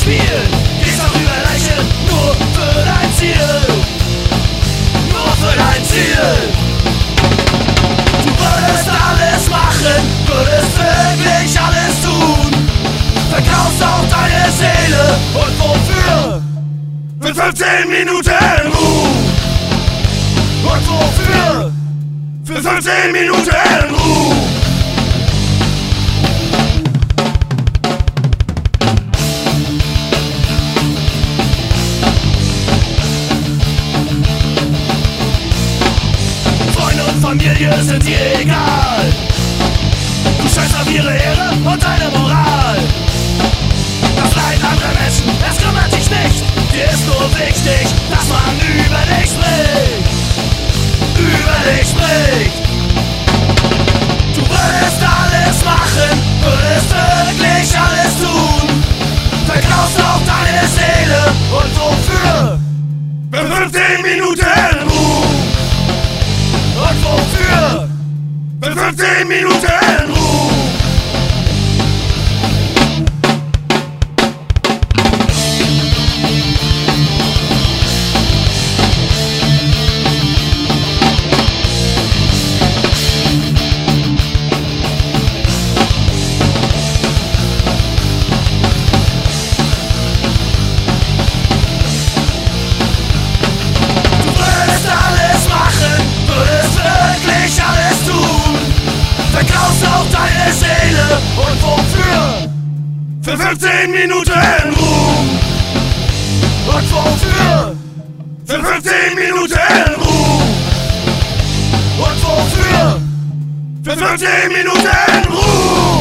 Spiel. Gehst auch über Leichen, nur für dein Ziel. Nur für dein Ziel. Du würdest alles machen, würdest wirklich alles tun. Verkaufst auch deine Seele und wofür? Für 15 Minuten Ruhe. Und wofür? Für 15 Minuten Ruhe. Freunde und Familie sind dir egal. Du scheißt auf ihre Ehre und deine Moral. Das Leid anderer Menschen, es kümmert dich nicht. Dir ist nur wichtig, dass man über dich spricht. Über dich spricht. Du würdest alles machen, würdest wirklich alles tun. Verkaufst auch deine Seele und wofür? Für 15 Minuten Ruhe. Und wofür? Für 15 Minuten Ruhe. Verkaufst auch deine Seele und wofür? Für 15 Minuten Ruhe. Und wofür? Für 15 Minuten Ruhe. Und wofür? Für 15 Minuten Ruhe.